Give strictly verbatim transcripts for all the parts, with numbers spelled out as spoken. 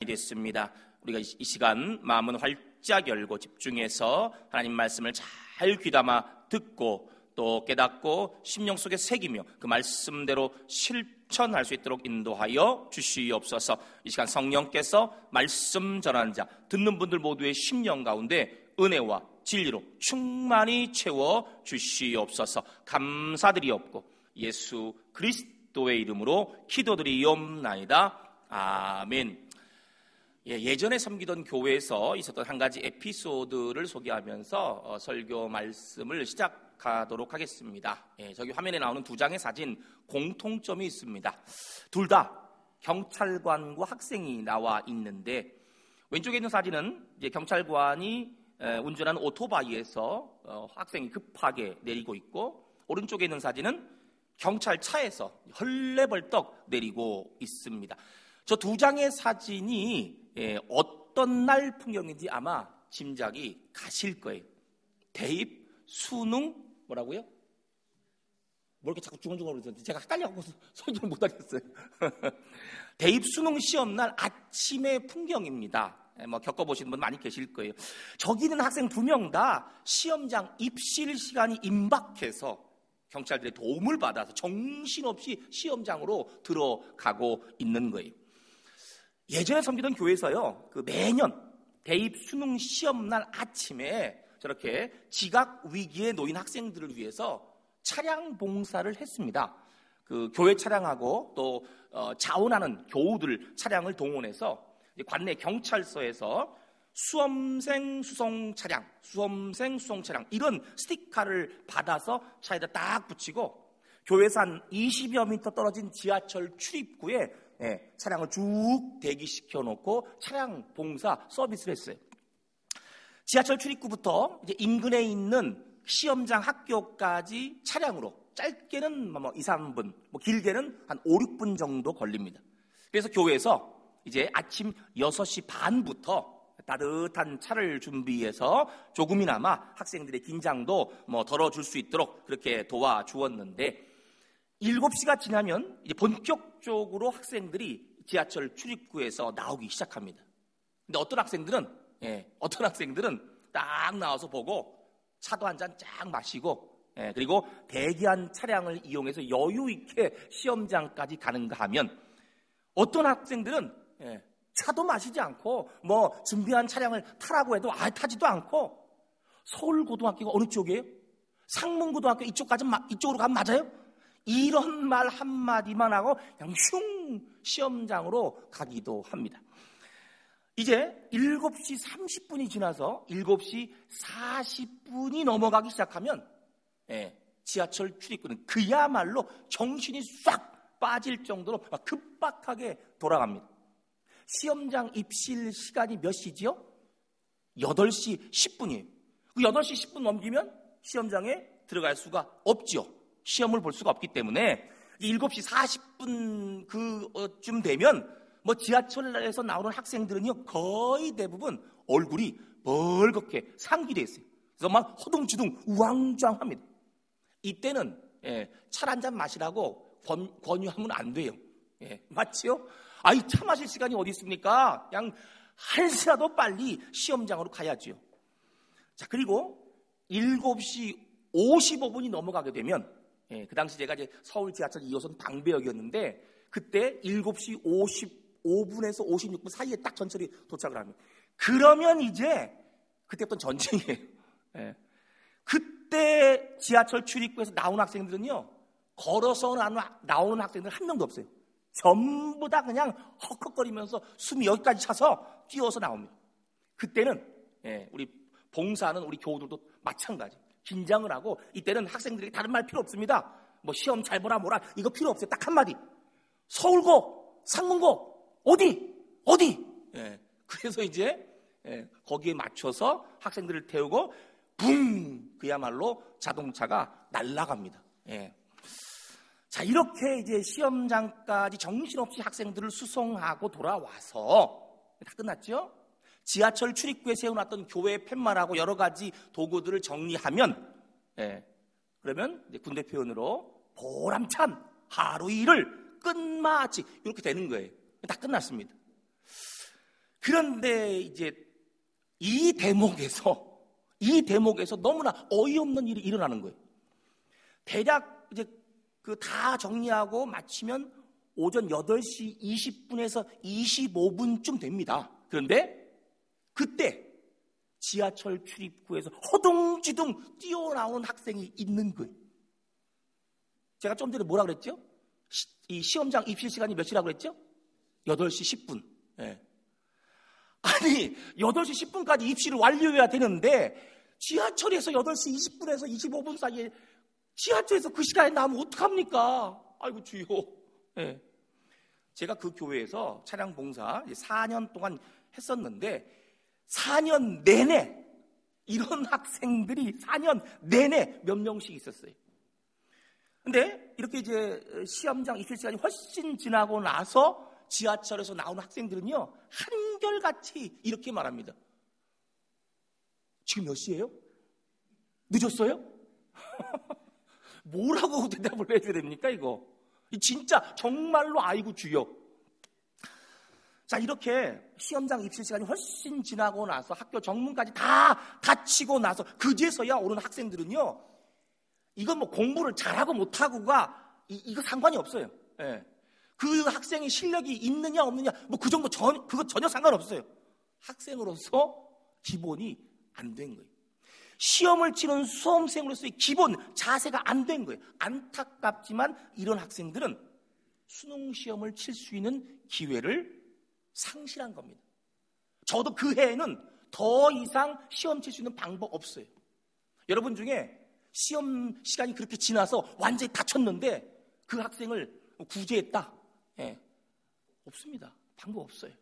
됐습니다. 우리가 이 시간 마음은 활짝 열고 집중해서 하나님 말씀을 잘 귀담아 듣고 또 깨닫고 심령 속에 새기며 그 말씀대로 실천할 수 있도록 인도하여 주시옵소서. 이 시간 성령께서 말씀 전하는 자 듣는 분들 모두의 심령 가운데 은혜와 진리로 충만히 채워 주시옵소서. 감사드리옵고 예수 그리스도의 이름으로 기도드리옵나이다. 아멘. 예, 예전에 섬기던 교회에서 있었던 한 가지 에피소드를 소개하면서 어, 설교 말씀을 시작하도록 하겠습니다. 예, 저기 화면에 나오는 두 장의 사진 공통점이 있습니다. 둘 다 경찰관과 학생이 나와 있는데 왼쪽에 있는 사진은 이제 경찰관이 에, 운전하는 오토바이에서 어, 학생이 급하게 내리고 있고, 오른쪽에 있는 사진은 경찰차에서 헐레벌떡 내리고 있습니다. 저 두 장의 사진이 예, 어떤 날 풍경인지 아마 짐작이 가실 거예요. 대입, 수능, 뭐라고요? 뭐 이렇게 자꾸 중얼중얼 그러던데 제가 헷갈려갖고 설교를 못하겠어요. 대입, 수능 시험날 아침의 풍경입니다. 예, 뭐 겪어보시는 분 많이 계실 거예요. 저기 있는 학생 두 명 다 시험장 입실 시간이 임박해서 경찰들의 도움을 받아서 정신없이 시험장으로 들어가고 있는 거예요. 예전에 섬기던 교회에서요, 그 매년 대입 수능 시험날 아침에 저렇게 지각 위기에 놓인 학생들을 위해서 차량 봉사를 했습니다. 그 교회 차량하고 또 어, 자원하는 교우들 차량을 동원해서 관내 경찰서에서 수험생 수송 차량, 수험생 수송 차량 이런 스티커를 받아서 차에다 딱 붙이고 교회에서 한 이십여 미터 떨어진 지하철 출입구에 예, 차량을 쭉 대기시켜 놓고 차량 봉사 서비스를 했어요. 지하철 출입구부터 이제 인근에 있는 시험장 학교까지 차량으로 짧게는 뭐 이, 삼 분, 뭐 길게는 한 오, 육 분 정도 걸립니다. 그래서 교회에서 이제 아침 여섯 시 반부터 따뜻한 차를 준비해서 조금이나마 학생들의 긴장도 뭐 덜어줄 수 있도록 그렇게 도와주었는데, 일곱 시가 지나면 이제 본격적으로 학생들이 지하철 출입구에서 나오기 시작합니다. 근데 어떤 학생들은, 예, 어떤 학생들은 딱 나와서 보고 차도 한 잔 쫙 마시고, 예, 그리고 대기한 차량을 이용해서 여유 있게 시험장까지 가는가 하면, 어떤 학생들은 예, 차도 마시지 않고 뭐 준비한 차량을 타라고 해도 아예 타지도 않고, 서울고등학교가 어느 쪽이에요? 상문고등학교 이쪽까지 이쪽으로 가면 맞아요? 이런 말 한마디만 하고 그냥 슝 시험장으로 가기도 합니다. 이제 일곱 시 삼십 분이 지나서 일곱 시 사십 분이 넘어가기 시작하면 예, 지하철 출입구는 그야말로 정신이 싹 빠질 정도로 급박하게 돌아갑니다. 시험장 입실 시간이 몇 시지요? 여덟 시 십 분이에요. 그 여덟 시 십 분 넘기면 시험장에 들어갈 수가 없지요. 시험을 볼 수가 없기 때문에 일곱 시 사십 분 그쯤 되면 뭐 지하철에서 나오는 학생들은요 거의 대부분 얼굴이 벌겋게 상기돼 있어요. 그래서 막 허둥지둥 우왕좌왕합니다. 이때는 예, 차 한 잔 마시라고 권, 권유하면 안 돼요. 예, 맞지요? 아이 차 마실 시간이 어디 있습니까? 그냥 한 시라도 빨리 시험장으로 가야지요. 자, 그리고 일곱 시 오십오 분이 넘어가게 되면 예, 그 당시 제가 이제 서울 지하철 이 호선 방배역이었는데 그때 일곱 시 오십오 분에서 오십육 분 사이에 딱 전철이 도착을 합니다. 그러면 이제 그때부터 전쟁이에요. 예. 그때 지하철 출입구에서 나오는 학생들은요 걸어서 나오는 학생들 한 명도 없어요. 전부 다 그냥 헉헉거리면서 숨이 여기까지 차서 뛰어서 나옵니다. 그때는 예, 우리 봉사하는 우리 교우들도 마찬가지. 긴장을 하고 이때는 학생들에게 다른 말 필요 없습니다. 뭐 시험 잘 보라 뭐라 이거 필요 없어요. 딱 한마디. 서울고, 상문고, 어디? 어디? 예, 그래서 이제 예, 거기에 맞춰서 학생들을 태우고 붕! 그야말로 자동차가 날아갑니다. 예. 자, 이렇게 이제 시험장까지 정신없이 학생들을 수송하고 돌아와서 다 끝났죠? 지하철 출입구에 세워놨던 교회 팻말하고 여러 가지 도구들을 정리하면, 예, 그러면 이제 군대 표현으로 보람찬 하루 일을 끝마치 이렇게 되는 거예요. 다 끝났습니다. 그런데 이제 이 대목에서 이 대목에서 너무나 어이없는 일이 일어나는 거예요. 대략 이제 그 다 정리하고 마치면 오전 여덟 시 이십 분에서 이십오 분쯤 됩니다. 그런데 그때 지하철 출입구에서 허둥지둥 뛰어나오는 학생이 있는 거예요. 제가 좀 전에 뭐라 그랬죠? 시, 이 시험장 입실 시간이 몇 시라고 그랬죠? 여덟 시 십 분. 예. 아니 여덟 시 십 분까지 입시를 완료해야 되는데 지하철에서 여덟 시 이십 분에서 이십오 분 사이에 지하철에서 그 시간에 나오면 어떡합니까? 아이고 주요. 예. 제가 그 교회에서 차량 봉사 사 년 동안 했었는데 사 년 내내 이런 학생들이 사 년 내내 몇 명씩 있었어요. 근데 이렇게 이제 시험장 입실 시간이 훨씬 지나고 나서 지하철에서 나오는 학생들은요 한결같이 이렇게 말합니다. 지금 몇 시예요? 늦었어요? 뭐라고 대답을 해줘야 됩니까 이거? 진짜 정말로 아이고 주여. 자, 이렇게 시험장 입실 시간이 훨씬 지나고 나서 학교 정문까지 다 닫히고 나서 그제서야 오는 학생들은요 이건 뭐 공부를 잘하고 못하고가 이, 이거 상관이 없어요. 예. 그 학생이 실력이 있느냐 없느냐 뭐 그 정도 전, 그거 전혀 상관없어요. 학생으로서 기본이 안 된 거예요. 시험을 치는 수험생으로서의 기본 자세가 안 된 거예요. 안타깝지만 이런 학생들은 수능 시험을 칠 수 있는 기회를 상실한 겁니다. 저도 그 해에는 더 이상 시험 칠 수 있는 방법 없어요. 여러분 중에 시험 시간이 그렇게 지나서 완전히 다쳤는데 그 학생을 구제했다? 예, 없습니다. 방법 없어요.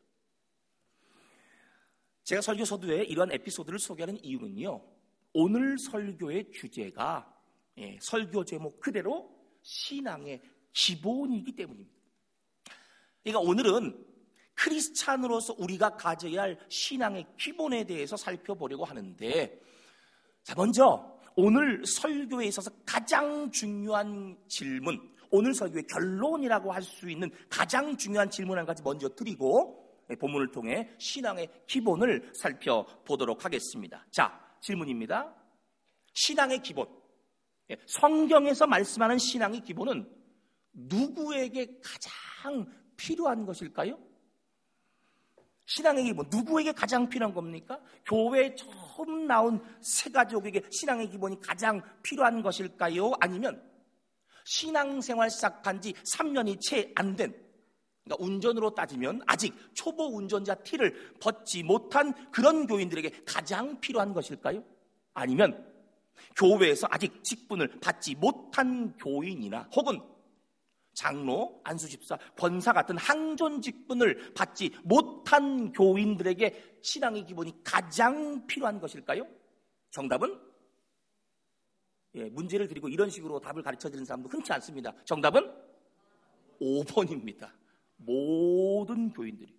제가 설교 서두에 이러한 에피소드를 소개하는 이유는요, 오늘 설교의 주제가 예, 설교 제목 그대로 신앙의 기본이기 때문입니다. 그러니까 오늘은 크리스찬으로서 우리가 가져야 할 신앙의 기본에 대해서 살펴보려고 하는데, 자, 먼저 오늘 설교에 있어서 가장 중요한 질문, 오늘 설교의 결론이라고 할 수 있는 가장 중요한 질문 한 가지 먼저 드리고 본문을 통해 신앙의 기본을 살펴보도록 하겠습니다. 자, 질문입니다. 신앙의 기본, 성경에서 말씀하는 신앙의 기본은 누구에게 가장 필요한 것일까요? 신앙의 기본, 누구에게 가장 필요한 겁니까? 교회에 처음 나온 새 가족에게 신앙의 기본이 가장 필요한 것일까요? 아니면 신앙생활 시작한 지 삼 년이 채 안 된, 그러니까 운전으로 따지면 아직 초보 운전자 티를 벗지 못한 그런 교인들에게 가장 필요한 것일까요? 아니면 교회에서 아직 직분을 받지 못한 교인이나 혹은 장로, 안수집사, 권사 같은 항존 직분을 받지 못한 교인들에게 신앙의 기본이 가장 필요한 것일까요? 정답은? 예, 문제를 드리고 이런 식으로 답을 가르쳐드리는 사람도 흔치 않습니다. 정답은 오 번입니다. 모든 교인들이.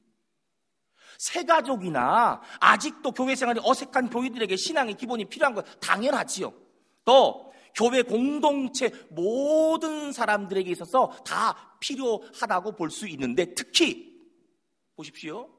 새가족이나 아직도 교회 생활이 어색한 교인들에게 신앙의 기본이 필요한 건 당연하지요. 또 교회 공동체 모든 사람들에게 있어서 다 필요하다고 볼 수 있는데, 특히 보십시오.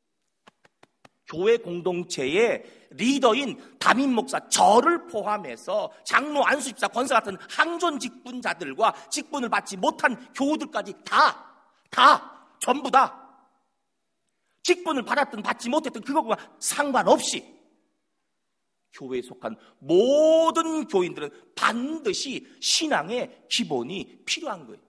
교회 공동체의 리더인 담임 목사, 저를 포함해서 장로, 안수집사, 권사 같은 항존 직분자들과 직분을 받지 못한 교우들까지 다, 다, 전부 다 직분을 받았든 받지 못했든 그것과 상관없이 교회에 속한 모든 교인들은 반드시 신앙의 기본이 필요한 거예요.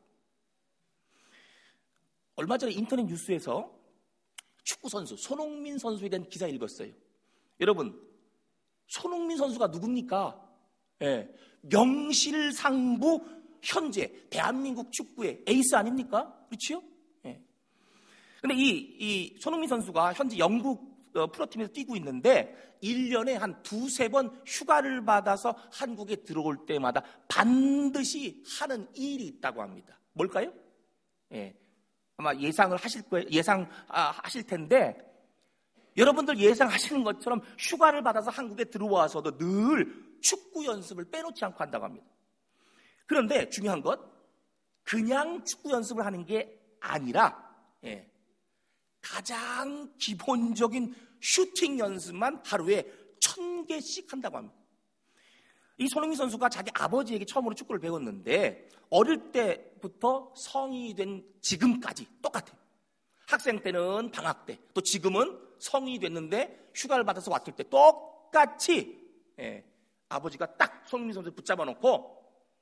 얼마 전에 인터넷 뉴스에서 축구 선수 손흥민 선수에 대한 기사 읽었어요. 여러분, 손흥민 선수가 누굽니까? 예, 명실상부 현재 대한민국 축구의 에이스 아닙니까? 그렇죠? 예. 근데 이, 이 손흥민 선수가 현재 영국 어, 프로팀에서 뛰고 있는데 일 년에 한 두세 번 휴가를 받아서 한국에 들어올 때마다 반드시 하는 일이 있다고 합니다. 뭘까요? 예, 아마 예상을 하실 거예요. 예상 아, 하실 텐데, 여러분들 예상하시는 것처럼 휴가를 받아서 한국에 들어와서도 늘 축구 연습을 빼놓지 않고 한다고 합니다. 그런데 중요한 것, 그냥 축구 연습을 하는 게 아니라 예, 가장 기본적인 슈팅 연습만 하루에 천 개씩 한다고 합니다. 이 손흥민 선수가 자기 아버지에게 처음으로 축구를 배웠는데 어릴 때부터 성인이 된 지금까지 똑같아요. 학생 때는 방학 때, 또 지금은 성인이 됐는데 휴가를 받아서 왔을 때 똑같이 예, 아버지가 딱 손흥민 선수를 붙잡아 놓고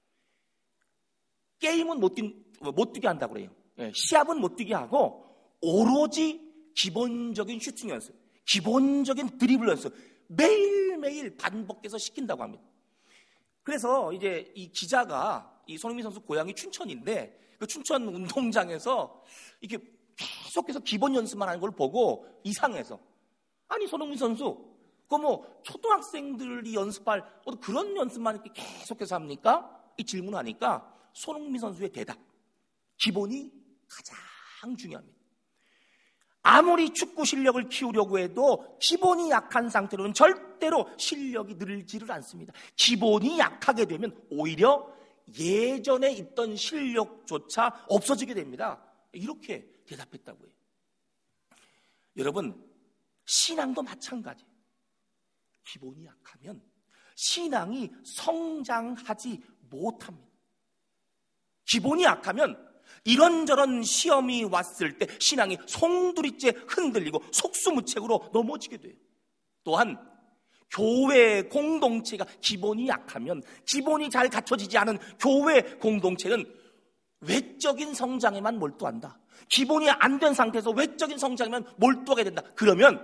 게임은 못, 뛰, 못 뛰게 한다고 그래요. 예, 시합은 못 뛰게 하고 오로지 기본적인 슈팅 연습, 기본적인 드리블 연습 매일매일 반복해서 시킨다고 합니다. 그래서 이제 이 기자가 이 손흥민 선수 고향이 춘천인데 그 춘천 운동장에서 이렇게 계속해서 기본 연습만 하는 걸 보고 이상해서 아니 손흥민 선수 그 뭐 초등학생들이 연습할 그런 연습만 이렇게 계속해서 합니까? 이 질문하니까 손흥민 선수의 대답, 기본이 가장 중요합니다. 아무리 축구 실력을 키우려고 해도 기본이 약한 상태로는 절대로 실력이 늘지를 않습니다. 기본이 약하게 되면 오히려 예전에 있던 실력조차 없어지게 됩니다. 이렇게 대답했다고 해요. 여러분, 신앙도 마찬가지예요. 기본이 약하면 신앙이 성장하지 못합니다. 기본이 약하면 이런저런 시험이 왔을 때 신앙이 송두리째 흔들리고 속수무책으로 넘어지게 돼요. 또한 교회 공동체가 기본이 약하면, 기본이 잘 갖춰지지 않은 교회 공동체는 외적인 성장에만 몰두한다. 기본이 안 된 상태에서 외적인 성장에만 몰두하게 된다. 그러면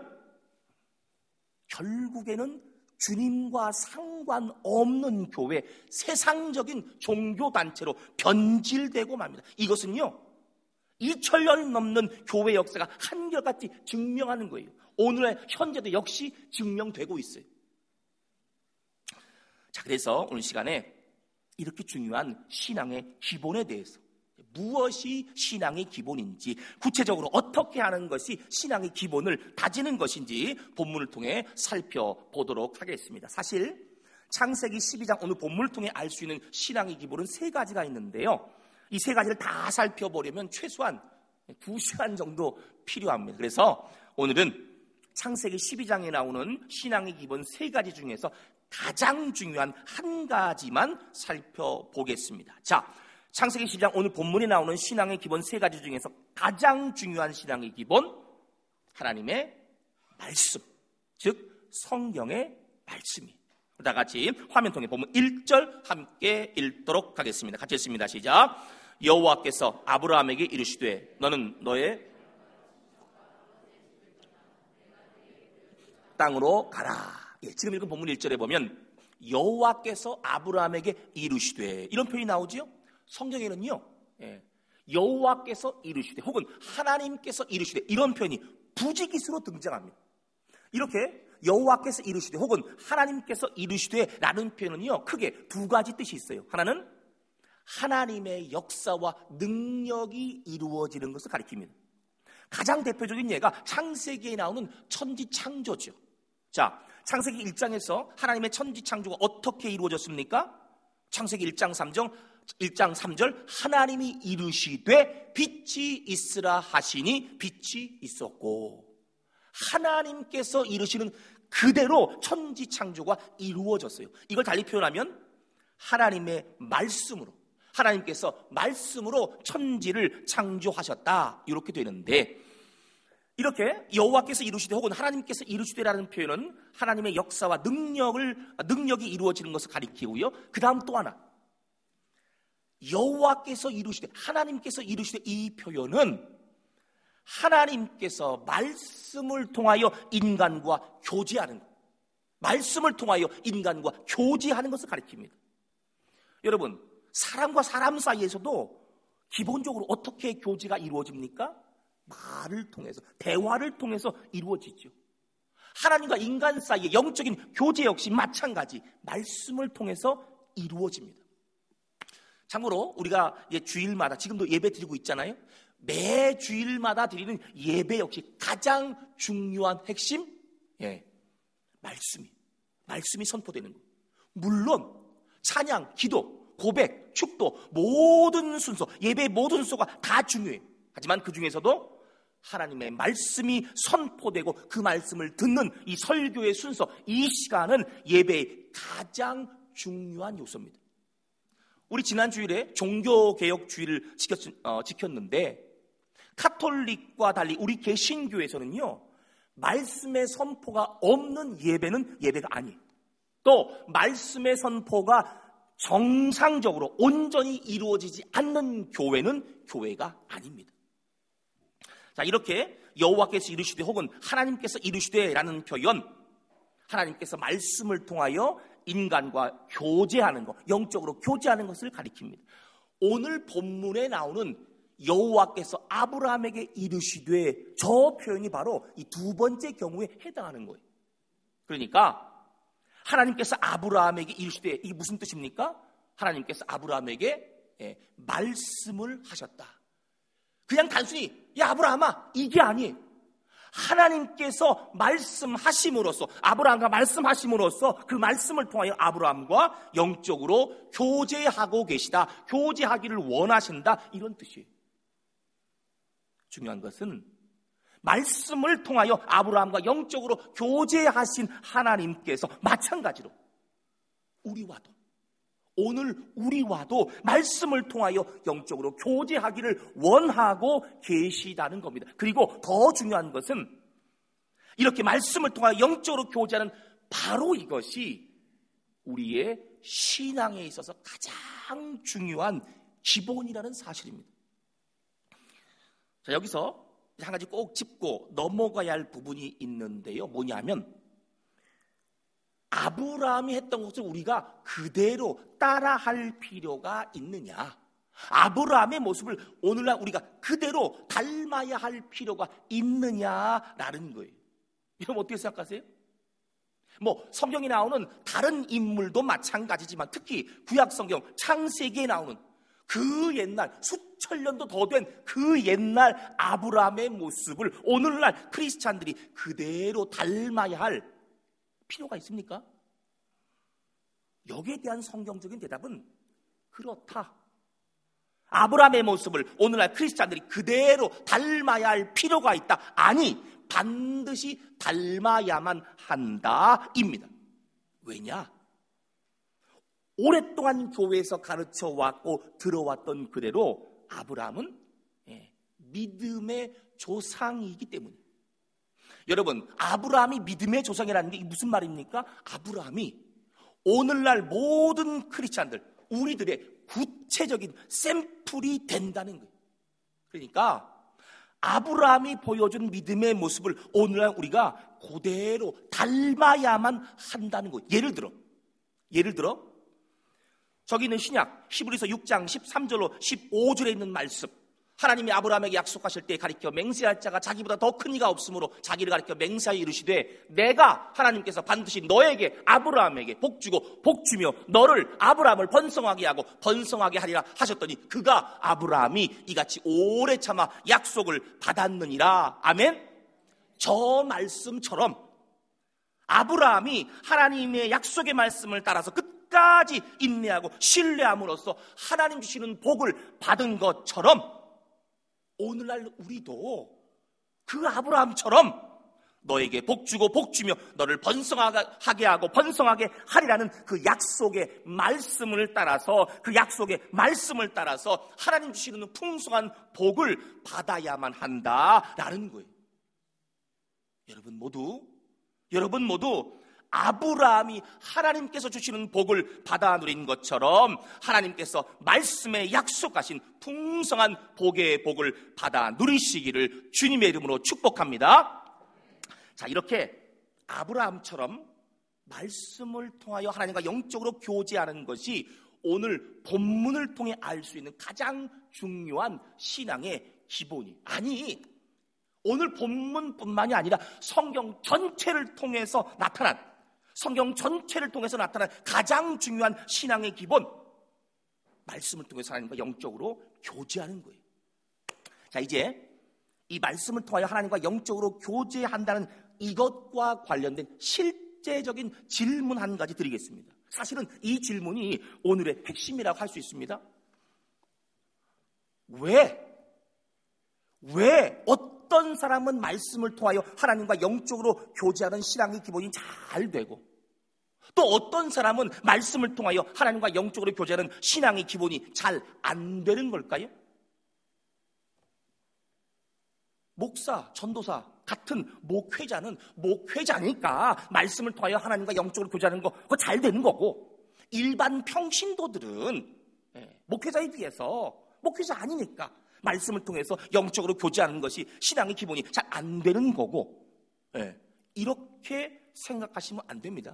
결국에는 주님과 상관없는 교회, 세상적인 종교단체로 변질되고 맙니다. 이것은요, 이천 년 넘는 교회 역사가 한결같이 증명하는 거예요. 오늘의 현재도 역시 증명되고 있어요. 자, 그래서 오늘 시간에 이렇게 중요한 신앙의 기본에 대해서, 무엇이 신앙의 기본인지, 구체적으로 어떻게 하는 것이 신앙의 기본을 다지는 것인지 본문을 통해 살펴보도록 하겠습니다. 사실 창세기 십이 장 오늘 본문을 통해 알 수 있는 신앙의 기본은 세 가지가 있는데요, 이 세 가지를 다 살펴보려면 최소한 두 시간 정도 필요합니다. 그래서 오늘은 창세기 십이 장에 나오는 신앙의 기본 세 가지 중에서 가장 중요한 한 가지만 살펴보겠습니다. 자, 창세기 십이 장 오늘 본문에 나오는 신앙의 기본 세 가지 중에서 가장 중요한 신앙의 기본, 하나님의 말씀, 즉 성경의 말씀이. 다 같이 화면 통해 본문 일 절 함께 읽도록 하겠습니다. 같이 읽습니다. 시작. 여호와께서 아브라함에게 이르시되 너는 너의 땅으로 가라. 예, 지금 읽은 본문 일 절에 보면 여호와께서 아브라함에게 이르시되 이런 표현이 나오지요. 성경에는요, 예, 여호와께서 이르시되 혹은 하나님께서 이르시되 이런 표현이 부지기수로 등장합니다. 이렇게 여호와께서 이르시되 혹은 하나님께서 이르시되 라는 표현은요, 크게 두 가지 뜻이 있어요. 하나는 하나님의 역사와 능력이 이루어지는 것을 가리킵니다. 가장 대표적인 예가 창세기에 나오는 천지창조죠. 자, 창세기 일 장에서 하나님의 천지창조가 어떻게 이루어졌습니까? 창세기 일 장 삼 절 일 장 삼 절 하나님이 이르시되 빛이 있으라 하시니 빛이 있었고, 하나님께서 이르시는 그대로 천지창조가 이루어졌어요. 이걸 달리 표현하면 하나님의 말씀으로, 하나님께서 말씀으로 천지를 창조하셨다, 이렇게 되는데, 이렇게 여호와께서 이루시되 혹은 하나님께서 이루시되라는 표현은 하나님의 역사와 능력을, 능력이 이루어지는 것을 가리키고요, 그 다음 또 하나, 여호와께서 이루시되, 하나님께서 이루시되 이 표현은 하나님께서 말씀을 통하여 인간과 교제하는 것, 말씀을 통하여 인간과 교제하는 것을 가리킵니다. 여러분, 사람과 사람 사이에서도 기본적으로 어떻게 교제가 이루어집니까? 말을 통해서, 대화를 통해서 이루어지죠. 하나님과 인간 사이의 영적인 교제 역시 마찬가지, 말씀을 통해서 이루어집니다. 참고로 우리가 이제 주일마다 지금도 예배 드리고 있잖아요. 매 주일마다 드리는 예배 역시 가장 중요한 핵심, 예, 말씀이 말씀이 선포되는 것. 물론 찬양, 기도, 고백, 축도 모든 순서, 예배의 모든 순서가 다 중요해요. 하지만 그 중에서도 하나님의 말씀이 선포되고 그 말씀을 듣는 이 설교의 순서, 이 시간은 예배의 가장 중요한 요소입니다. 우리 지난 주일에 종교개혁 주일을 지켰, 어, 지켰는데 카톨릭과 달리 우리 개신교에서는요, 말씀의 선포가 없는 예배는 예배가 아니에요. 또 말씀의 선포가 정상적으로 온전히 이루어지지 않는 교회는 교회가 아닙니다. 자, 이렇게 여호와께서 이르시되 혹은 하나님께서 이르시되라는 표현, 하나님께서 말씀을 통하여 인간과 교제하는 것, 영적으로 교제하는 것을 가리킵니다. 오늘 본문에 나오는 여호와께서 아브라함에게 이르시되, 저 표현이 바로 이 두 번째 경우에 해당하는 거예요. 그러니까 하나님께서 아브라함에게 이르시되, 이게 무슨 뜻입니까? 하나님께서 아브라함에게 예, 말씀을 하셨다. 그냥 단순히 야 아브라함아, 이게 아니에요. 하나님께서 말씀하심으로써, 아브라함과 말씀하심으로써 그 말씀을 통하여 아브라함과 영적으로 교제하고 계시다, 교제하기를 원하신다, 이런 뜻이에요. 중요한 것은 말씀을 통하여 아브라함과 영적으로 교제하신 하나님께서 마찬가지로 우리와도, 오늘 우리와도 말씀을 통하여 영적으로 교제하기를 원하고 계시다는 겁니다. 그리고 더 중요한 것은 이렇게 말씀을 통하여 영적으로 교제하는 바로 이것이 우리의 신앙에 있어서 가장 중요한 기본이라는 사실입니다. 자, 여기서 한 가지 꼭 짚고 넘어가야 할 부분이 있는데요. 뭐냐면 아브라함이 했던 것을 우리가 그대로 따라할 필요가 있느냐, 아브라함의 모습을 오늘날 우리가 그대로 닮아야 할 필요가 있느냐라는 거예요. 여러분 어떻게 생각하세요? 뭐 성경에 나오는 다른 인물도 마찬가지지만 특히 구약 성경 창세기에 나오는 그 옛날 수천 년도 더 된 그 옛날 아브라함의 모습을 오늘날 크리스찬들이 그대로 닮아야 할 필요가 있습니까? 여기에 대한 성경적인 대답은 그렇다. 아브라함의 모습을 오늘날 크리스찬들이 그대로 닮아야 할 필요가 있다. 아니, 반드시 닮아야만 한다입니다. 왜냐? 오랫동안 교회에서 가르쳐왔고 들어왔던 그대로 아브라함은 믿음의 조상이기 때문이에요. 여러분, 아브라함이 믿음의 조상이라는 게 무슨 말입니까? 아브라함이 오늘날 모든 크리스찬들, 우리들의 구체적인 샘플이 된다는 거예요. 그러니까 아브라함이 보여준 믿음의 모습을 오늘날 우리가 그대로 닮아야만 한다는 거예요. 예를 들어, 예를 들어 저기 있는 신약 히브리서 육 장 십삼 절로 십오 절에 있는 말씀, 하나님이 아브라함에게 약속하실 때 가리켜 맹세할 자가 자기보다 더 큰 이가 없으므로 자기를 가리켜 맹세하여 이르시되, 내가 하나님께서 반드시 너에게 아브라함에게 복주고 복주며 너를 아브라함을 번성하게 하고 번성하게 하리라 하셨더니 그가 아브라함이 이같이 오래 참아 약속을 받았느니라. 아멘. 저 말씀처럼 아브라함이 하나님의 약속의 말씀을 따라서 끝까지 인내하고 신뢰함으로써 하나님 주시는 복을 받은 것처럼 오늘날 우리도 그 아브라함처럼 너에게 복주고 복주며 너를 번성하게 하고 번성하게 하리라는 그 약속의 말씀을 따라서, 그 약속의 말씀을 따라서 하나님 주시는 풍성한 복을 받아야만 한다라는 거예요. 여러분 모두 여러분 모두 아브라함이 하나님께서 주시는 복을 받아 누린 것처럼 하나님께서 말씀에 약속하신 풍성한 복의 복을 받아 누리시기를 주님의 이름으로 축복합니다. 자, 이렇게 아브라함처럼 말씀을 통하여 하나님과 영적으로 교제하는 것이 오늘 본문을 통해 알 수 있는 가장 중요한 신앙의 기본이, 아니 오늘 본문뿐만이 아니라 성경 전체를 통해서 나타난 성경 전체를 통해서 나타난 가장 중요한 신앙의 기본, 말씀을 통해서 하나님과 영적으로 교제하는 거예요. 자, 이제 이 말씀을 통하여 하나님과 영적으로 교제한다는 이것과 관련된 실제적인 질문 한 가지 드리겠습니다. 사실은 이 질문이 오늘의 핵심이라고 할 수 있습니다. 왜? 왜? 어떤 어떤 사람은 말씀을 통하여 하나님과 영적으로 교제하는 신앙의 기본이 잘 되고, 또 어떤 사람은 말씀을 통하여 하나님과 영적으로 교제하는 신앙의 기본이 잘 안 되는 걸까요? 목사, 전도사 같은 목회자는 목회자니까 말씀을 통하여 하나님과 영적으로 교제하는 거 그거 잘 되는 거고, 일반 평신도들은 목회자에 비해서 목회자 아니니까 말씀을 통해서 영적으로 교제하는 것이 신앙의 기본이 잘 안 되는 거고, 이렇게 생각하시면 안 됩니다.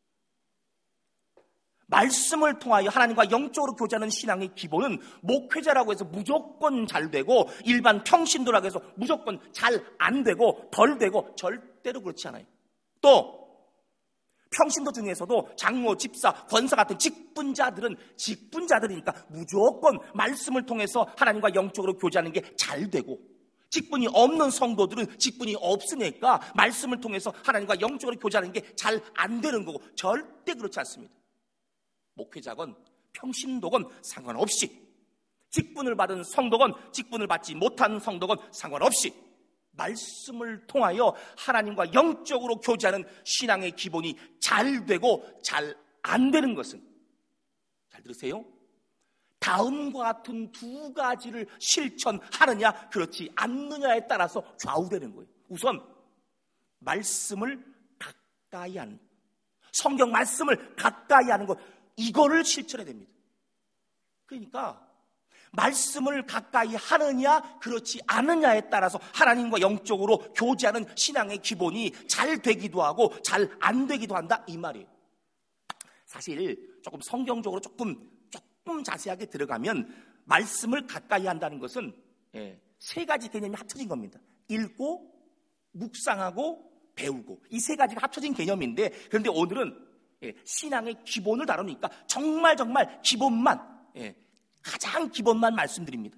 말씀을 통하여 하나님과 영적으로 교제하는 신앙의 기본은 목회자라고 해서 무조건 잘 되고, 일반 평신도라고 해서 무조건 잘 안 되고 덜 되고, 절대로 그렇지 않아요. 또 평신도 중에서도 장로, 집사, 권사 같은 직분자들은 직분자들이니까 무조건 말씀을 통해서 하나님과 영적으로 교제하는 게 잘 되고, 직분이 없는 성도들은 직분이 없으니까 말씀을 통해서 하나님과 영적으로 교제하는 게 잘 안 되는 거고, 절대 그렇지 않습니다. 목회자건 평신도건 상관없이, 직분을 받은 성도건 직분을 받지 못한 성도건 상관없이 말씀을 통하여 하나님과 영적으로 교제하는 신앙의 기본이 잘 되고 잘 안 되는 것은, 잘 들으세요, 다음과 같은 두 가지를 실천하느냐 그렇지 않느냐에 따라서 좌우되는 거예요. 우선 말씀을 가까이 하는, 성경 말씀을 가까이 하는 것, 이거를 실천해야 됩니다. 그러니까 말씀을 가까이 하느냐 그렇지 않느냐에 따라서 하나님과 영적으로 교제하는 신앙의 기본이 잘 되기도 하고 잘 안 되기도 한다, 이 말이에요. 사실 조금 성경적으로 조금 조금 자세하게 들어가면 말씀을 가까이 한다는 것은 세 가지 개념이 합쳐진 겁니다. 읽고, 묵상하고, 배우고, 이 세 가지가 합쳐진 개념인데, 그런데 오늘은 신앙의 기본을 다루니까 정말 정말 기본만, 가장 기본만 말씀드립니다.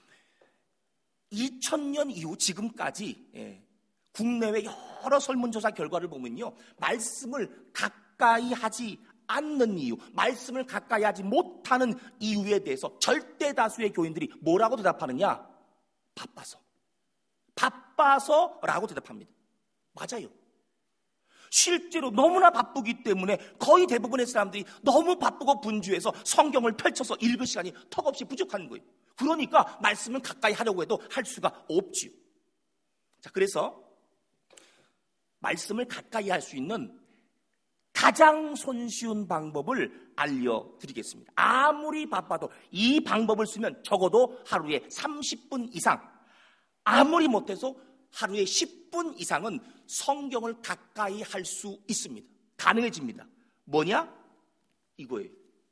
이천 년 이후 지금까지 국내외 여러 설문조사 결과를 보면요, 말씀을 가까이 하지 않는 이유, 말씀을 가까이 하지 못하는 이유에 대해서 절대 다수의 교인들이 뭐라고 대답하느냐? 바빠서. 바빠서라고 대답합니다. 맞아요. 실제로 너무나 바쁘기 때문에 거의 대부분의 사람들이 너무 바쁘고 분주해서 성경을 펼쳐서 읽을 시간이 턱없이 부족한 거예요. 그러니까 말씀을 가까이 하려고 해도 할 수가 없지요. 자, 그래서 말씀을 가까이 할 수 있는 가장 손쉬운 방법을 알려드리겠습니다. 아무리 바빠도 이 방법을 쓰면 적어도 하루에 삼십 분 이상, 아무리 못해서 하루에 십 분 이상은 성경을 가까이 할 수 있습니다. 가능해집니다. 뭐냐? 이거예요.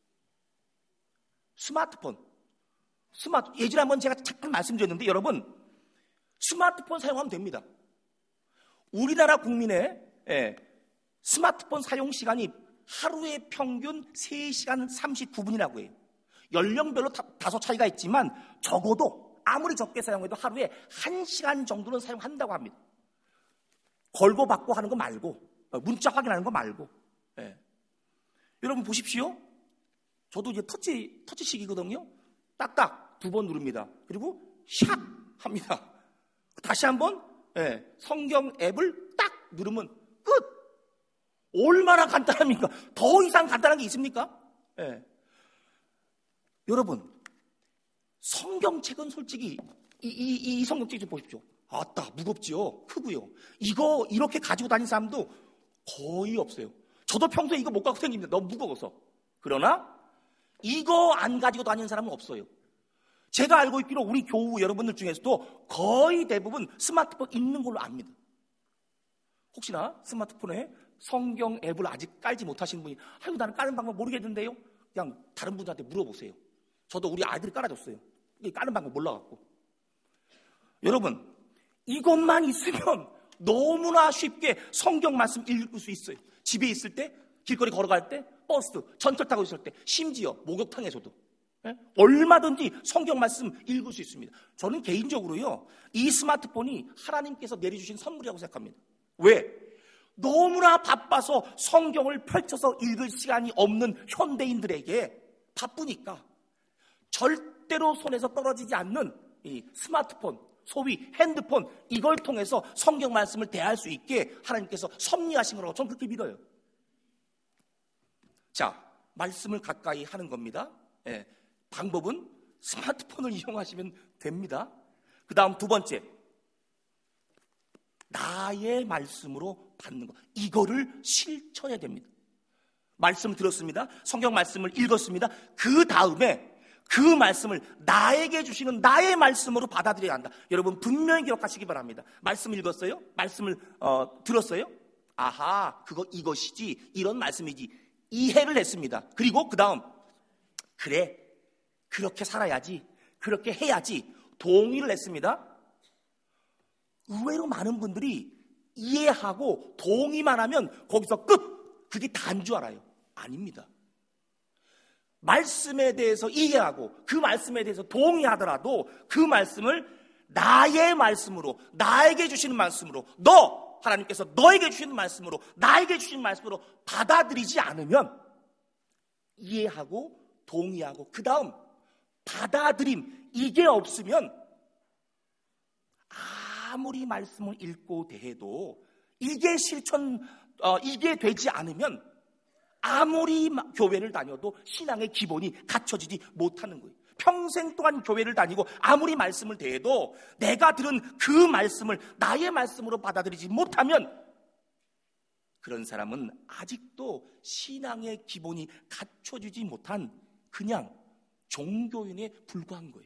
스마트폰. 스마트, 예전에 한번 제가 잠깐 말씀드렸는데, 여러분, 스마트폰 사용하면 됩니다. 우리나라 국민의 예, 스마트폰 사용 시간이 하루에 평균 세 시간 삼십구 분이라고 해요. 연령별로 다, 다소 차이가 있지만 적어도 아무리 적게 사용해도 하루에 한 시간 정도는 사용한다고 합니다. 걸고 받고 하는 거 말고, 문자 확인하는 거 말고. 예. 여러분 보십시오. 저도 이제 터치, 터치식이거든요. 딱딱 두 번 누릅니다. 그리고 샥 합니다. 다시 한번 예, 성경 앱을 딱 누르면 끝. 얼마나 간단합니까? 더 이상 간단한 게 있습니까? 예. 여러분, 성경책은 솔직히 이, 이, 이 성경책 좀 보십시오. 아따, 무겁지요? 크고요. 이거 이렇게 가지고 다니는 사람도 거의 없어요. 저도 평소에 이거 못 갖고 다닙니다. 너무 무거워서. 그러나 이거 안 가지고 다니는 사람은 없어요. 제가 알고 있기로 우리 교우 여러분들 중에서도 거의 대부분 스마트폰 있는 걸로 압니다. 혹시나 스마트폰에 성경 앱을 아직 깔지 못하시는 분이, 아이고 나는 까는 방법 모르겠는데요? 그냥 다른 분들한테 물어보세요. 저도 우리 아이들이 깔아줬어요. 까는 방법 몰라갖고. 여러분, 이것만 있으면 너무나 쉽게 성경 말씀 읽을 수 있어요. 집에 있을 때, 길거리 걸어갈 때, 버스, 전철 타고 있을 때, 심지어 목욕탕에서도 예? 얼마든지 성경 말씀 읽을 수 있습니다. 저는 개인적으로요, 이 스마트폰이 하나님께서 내려주신 선물이라고 생각합니다. 왜? 너무나 바빠서 성경을 펼쳐서 읽을 시간이 없는 현대인들에게 바쁘니까 절대로 손에서 떨어지지 않는 이 스마트폰, 소위 핸드폰 이걸 통해서 성경 말씀을 대할 수 있게 하나님께서 섭리하신 거라고 저는 그렇게 믿어요. 자, 말씀을 가까이 하는 겁니다. 예, 방법은 스마트폰을 이용하시면 됩니다. 그 다음 두 번째, 나의 말씀으로 받는 것, 이거를 실천해야 됩니다. 말씀을 들었습니다. 성경 말씀을 읽었습니다. 그 다음에 그 말씀을 나에게 주시는 나의 말씀으로 받아들여야 한다. 여러분 분명히 기억하시기 바랍니다. 말씀 읽었어요? 말씀을 어, 들었어요? 아하, 그거 이것이지, 이런 말씀이지, 이해를 했습니다. 그리고 그 다음, 그래, 그렇게 살아야지, 그렇게 해야지, 동의를 했습니다. 의외로 많은 분들이 이해하고 동의만 하면 거기서 끝! 그게 다인 줄 알아요. 아닙니다. 말씀에 대해서 이해하고 그 말씀에 대해서 동의하더라도 그 말씀을 나의 말씀으로, 나에게 주시는 말씀으로, 너! 하나님께서 너에게 주시는 말씀으로, 나에게 주시는 말씀으로 받아들이지 않으면 이해하고 동의하고 그 다음 받아들임, 이게 없으면 아무리 말씀을 읽고 대해도 이게 실천, 어, 이게 되지 않으면 아무리 교회를 다녀도 신앙의 기본이 갖춰지지 못하는 거예요. 평생 동안 교회를 다니고 아무리 말씀을 대해도 내가 들은 그 말씀을 나의 말씀으로 받아들이지 못하면 그런 사람은 아직도 신앙의 기본이 갖춰지지 못한 그냥 종교인에 불과한 거예요.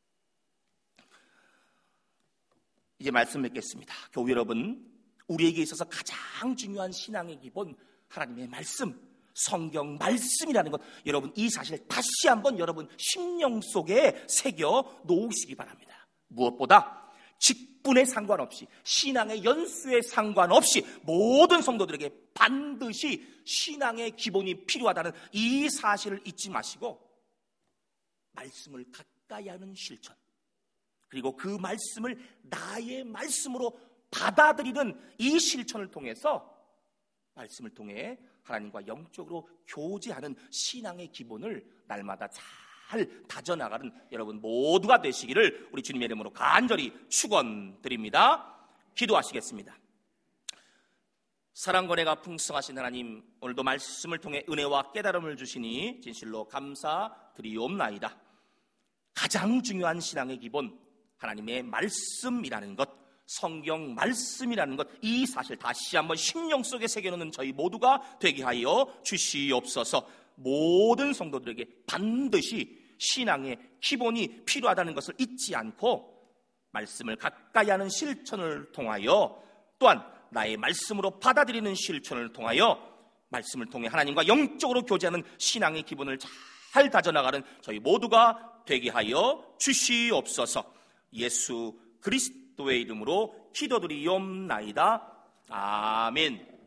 이제 말씀 맺겠습니다. 교회 여러분, 우리에게 있어서 가장 중요한 신앙의 기본, 하나님의 말씀, 성경 말씀이라는 것, 여러분 이 사실 다시 한번 여러분 심령 속에 새겨 놓으시기 바랍니다. 무엇보다 직분에 상관없이, 신앙의 연수에 상관없이 모든 성도들에게 반드시 신앙의 기본이 필요하다는 이 사실을 잊지 마시고 말씀을 가까이 하는 실천, 그리고 그 말씀을 나의 말씀으로 받아들이는 이 실천을 통해서 말씀을 통해 하나님과 영적으로 교제하는 신앙의 기본을 날마다 잘 다져나가는 여러분 모두가 되시기를 우리 주님의 이름으로 간절히 축원드립니다. 기도하시겠습니다. 사랑과 은혜가 풍성하신 하나님, 오늘도 말씀을 통해 은혜와 깨달음을 주시니 진실로 감사드리옵나이다. 가장 중요한 신앙의 기본, 하나님의 말씀이라는 것, 성경 말씀이라는 것, 이 사실 다시 한번 심령 속에 새겨놓는 저희 모두가 되게 하여 주시옵소서. 모든 성도들에게 반드시 신앙의 기본이 필요하다는 것을 잊지 않고 말씀을 가까이 하는 실천을 통하여, 또한 나의 말씀으로 받아들이는 실천을 통하여 말씀을 통해 하나님과 영적으로 교제하는 신앙의 기본을 잘 다져나가는 저희 모두가 되게 하여 주시옵소서. 예수 그리스도의 이름으로 기도드리옵나이다. 아멘.